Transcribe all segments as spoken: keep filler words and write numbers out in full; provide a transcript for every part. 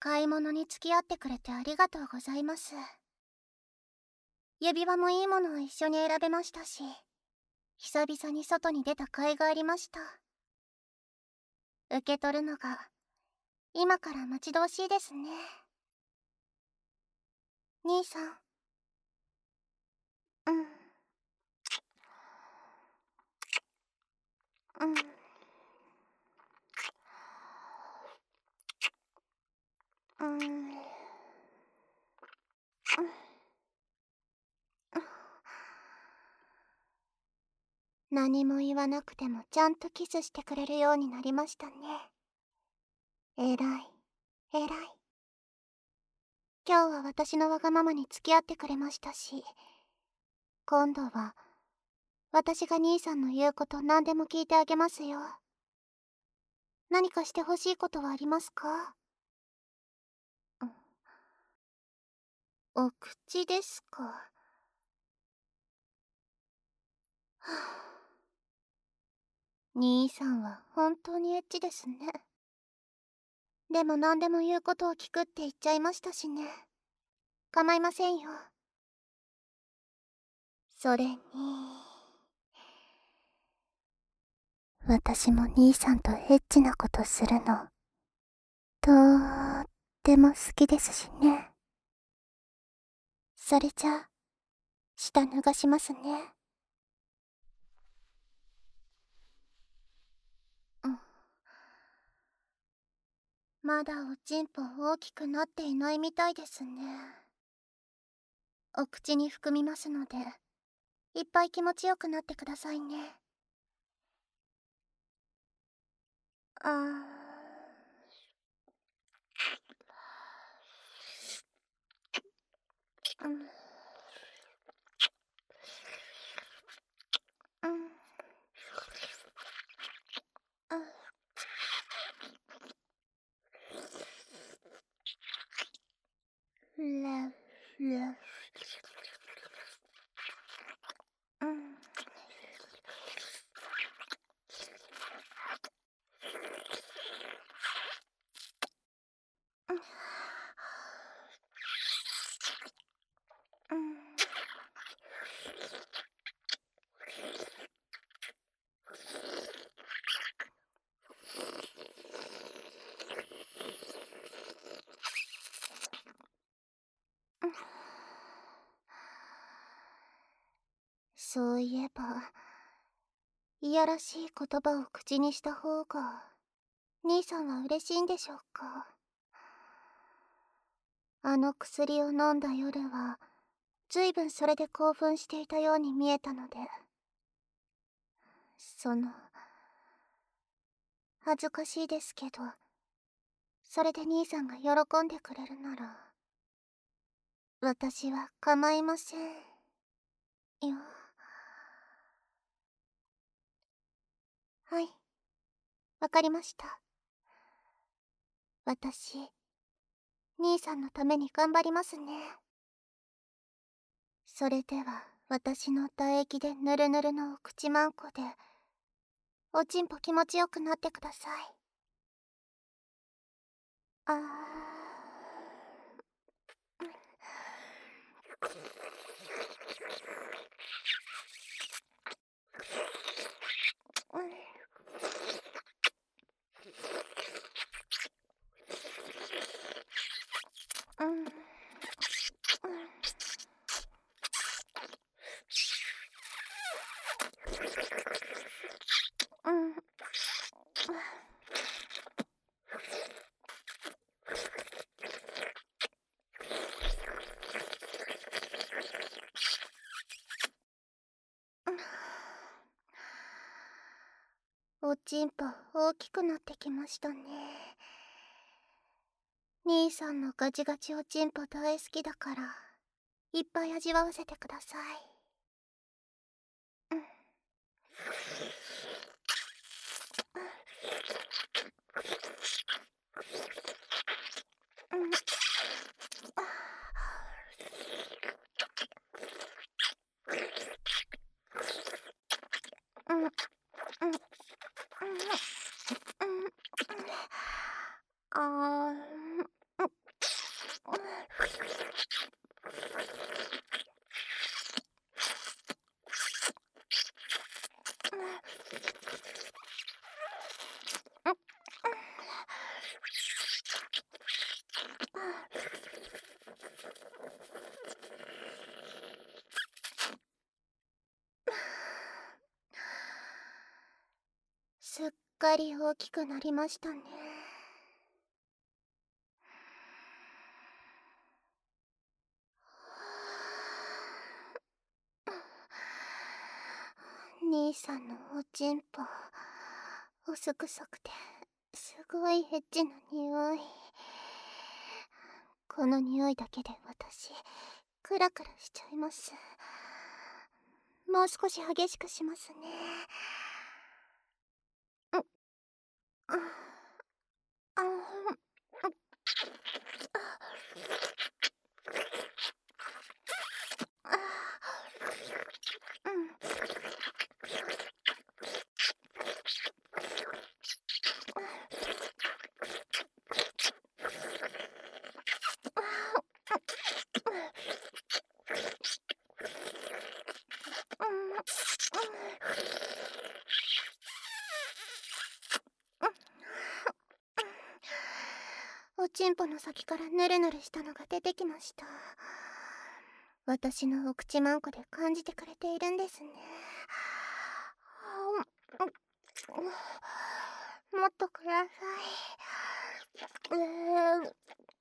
買い物に付き合ってくれてありがとうございます。指輪もいいものを一緒に選べましたし、久々に外に出た甲斐がありました。受け取るのが今から待ち遠しいですね。兄さん。うんうんうんうん何も言わなくてもちゃんとキスしてくれるようになりましたね。えらい、えらい。今日は私のわがままに付き合ってくれましたし、今度は私が兄さんの言うこと何でも聞いてあげますよ。何かしてほしいことはありますか？お口ですか。はあ、兄さんは本当にエッチですね。でも何でも言うことを聞くって言っちゃいましたしね。構いませんよ。それに私も兄さんとエッチなことするのとーっても好きですしね。それじゃあ下脱がしますね。うん、まだおちんぽ大きくなっていないみたいですね。お口に含みますのでいっぱい気持ちよくなってくださいね。あーうんうんうんレレうんうんうん。そういえばいやらしい言葉を口にした方が兄さんは嬉しいんでしょうか。あの薬を飲んだ夜はずいぶんそれで興奮していたように見えたので、その恥ずかしいですけど、それで兄さんが喜んでくれるなら私は構いませんよ。はい、わかりました。私兄さんのために頑張りますね。それでは私の唾液でぬるぬるのお口まんこでおちんぽ気持ちよくなってください。あーうんうんうんうんおちんぽ大きくなってきましたね。兄さんのガチガチおちんぽ大好きだからいっぱい味わわせてください。うんうんうんうんうんあーすっかり大きくなりましたね。兄さんのおちんぽ、おすくさくてすごいエッチな匂い。この匂いだけで私クラクラしちゃいます。もう少し激しくしますね。うっああああうん。おちんぽの先からヌルヌルしたのが出てきました。私のお口マンコで感じてくれているんですね。もっとください。うー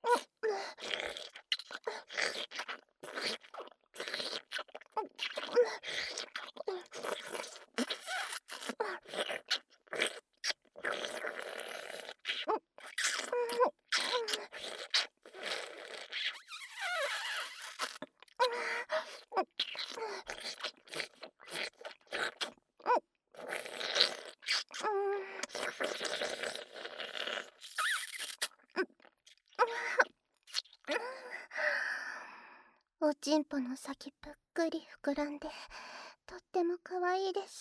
おちんぽの先ぷっくり膨らんでとっても可愛いです。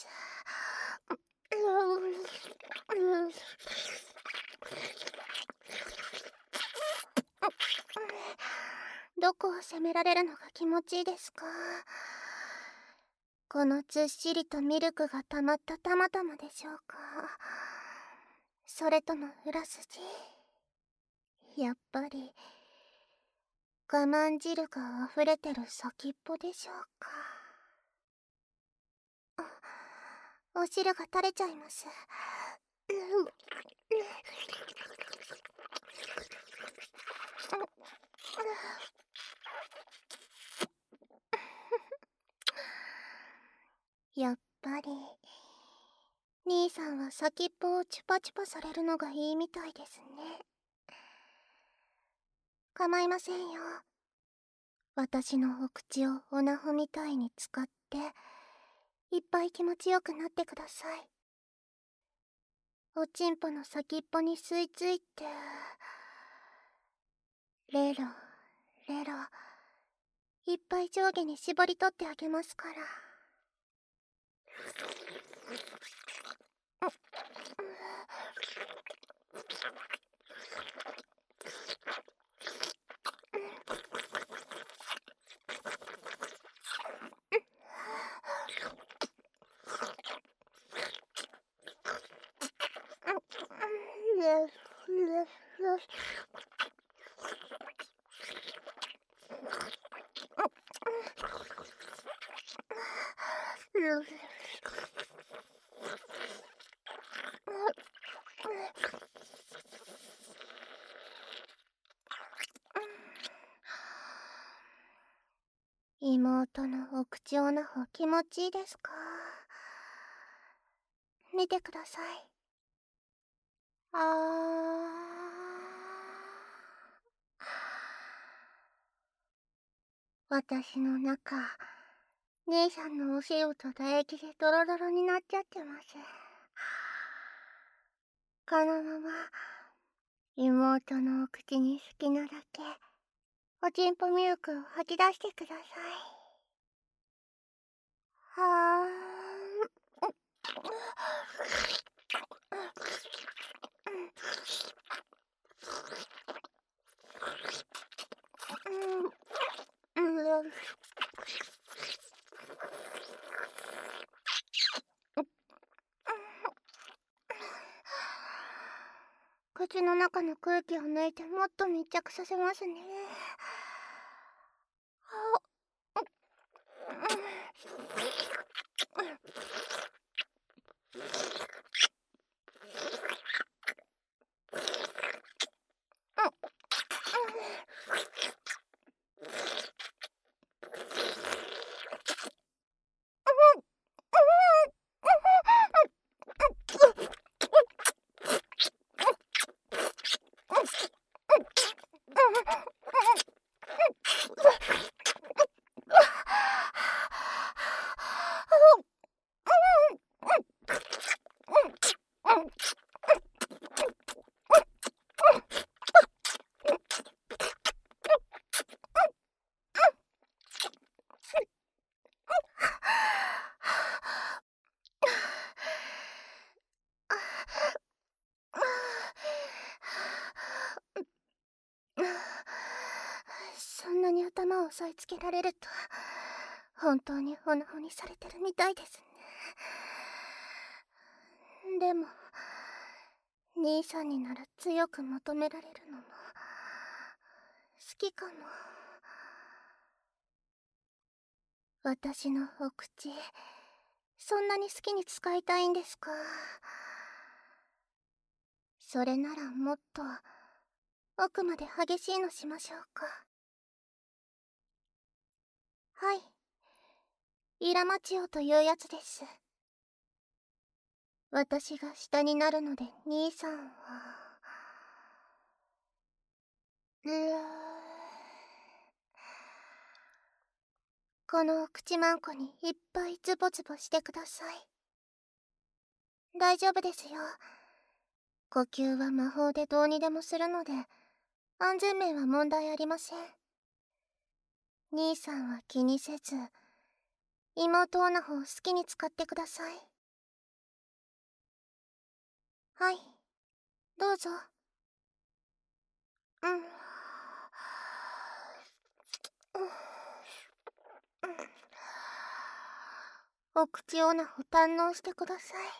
どこを責められるのが気持ちいいですか？このずっしりとミルクが溜まったたまたまでしょうか？それとも裏筋？やっぱり我慢汁が溢れてる先っぽでしょうか？あ、お汁が垂れちゃいます。やっぱり兄さんは先っぽをチュパチュパされるのがいいみたいですね。構いませんよ。私のお口をオナホみたいに使っていっぱい気持ちよくなってください。おちんぽの先っぽに吸い付いて、レロレロ、いっぱい上下に絞り取ってあげますから。妹のお口オナホ気持ちいいですか？見てください。あー。私の中、姉さんのお塩と唾液でドロドロになっちゃってます。このまま妹のお口に好きなだけおちんぽミルクを吐き出してください。はーん。う口の中の空気を抜いてもっと密着させますね。そんなに頭を押さえつけられると本当にオナホにされてるみたいですね。でも兄さんになら強く求められるのも好きかも。私のお口そんなに好きに使いたいんですか？それならもっと奥まで激しいのしましょうか。はい、イラマチオというやつです。私が下になるので兄さんはうーこのお口まんこにいっぱいズボズボしてください。大丈夫ですよ。呼吸は魔法でどうにでもするので安全面は問題ありません。兄さんは気にせず妹オナホを好きに使ってください。はい、どうぞ。うん。お口オナホ堪能してください。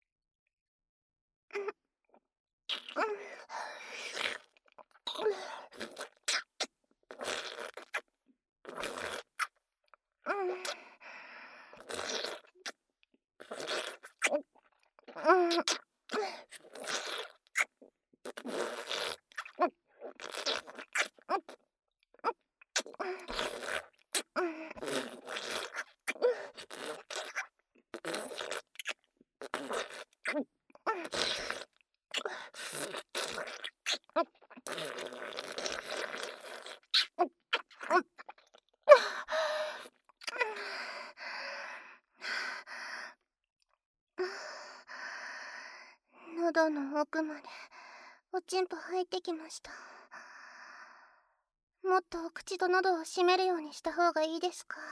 喉の奥までおちんぽ入ってきました。もっとお口と喉を閉めるようにした方がいいですか？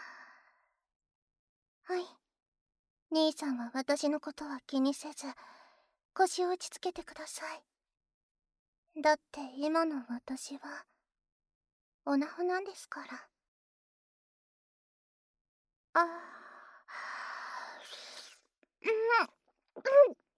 はい、兄さんは私のことは気にせず腰を打ちつけてください。だって今の私はオナホなんですから。ああ、うんうんうん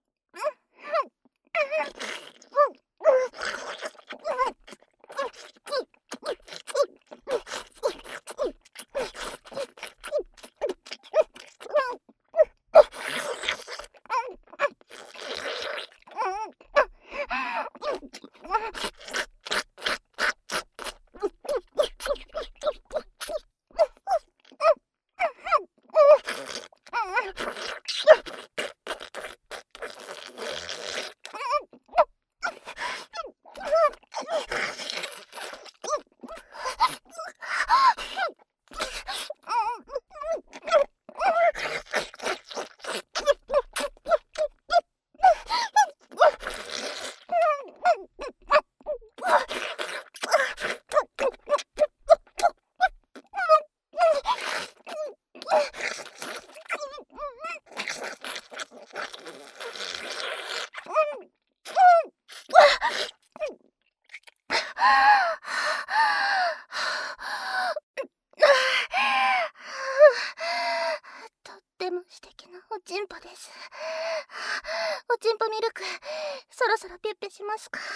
そろそろピュッピュしますか。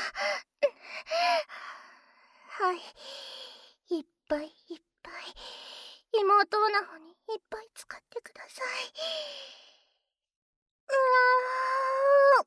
はい、いっぱいいっぱい妹オナホにいっぱい使ってください。うわ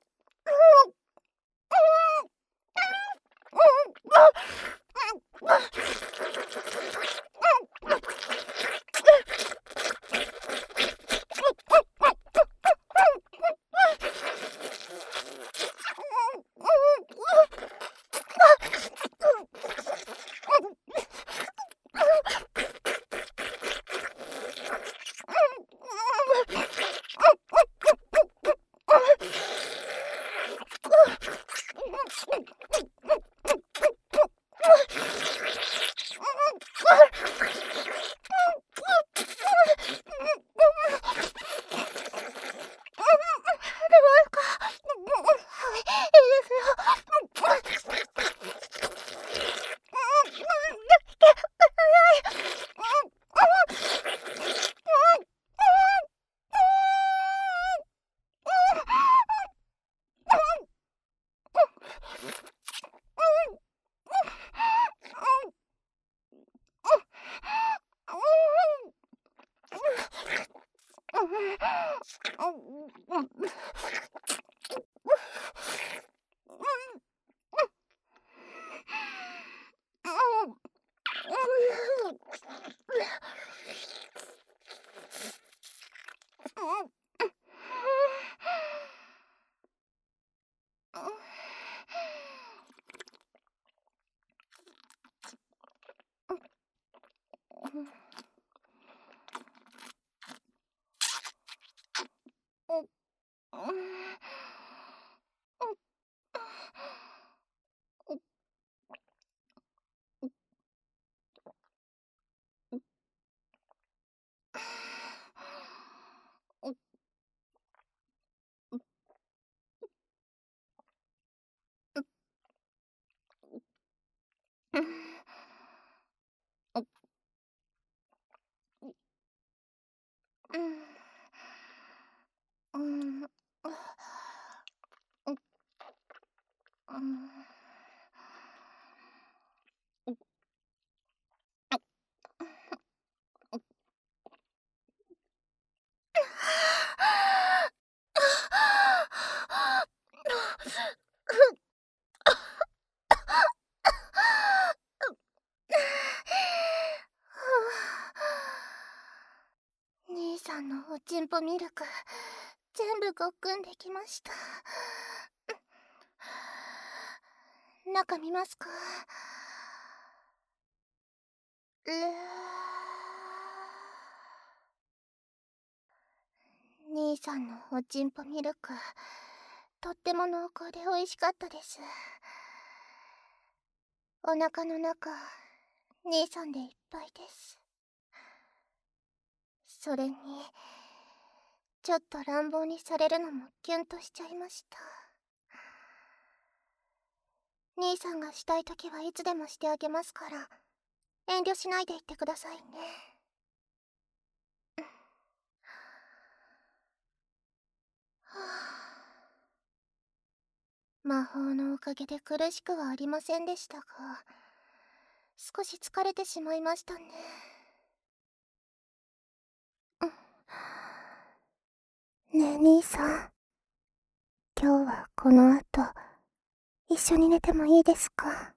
兄さんのおちんぽミルク全部ごっくんできました。中見ますか。うー兄さんのおちんぽミルクとっても濃厚で美味しかったです。お腹の中兄さんでいっぱいです。それにちょっと乱暴にされるのもキュンとしちゃいました。兄さんがしたいときはいつでもしてあげますから遠慮しないで言ってくださいね。はあ、魔法のおかげで苦しくはありませんでしたが少し疲れてしまいましたね。ねえ兄さん、今日はこの後一緒に寝てもいいですか。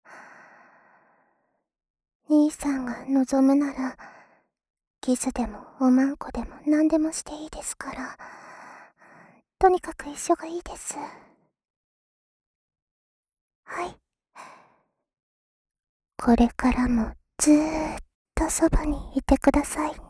兄さんが望むならキスでもおまんこでも何でもしていいですから、とにかく一緒がいいです。はい、これからもずーっとそばにいてくださいね。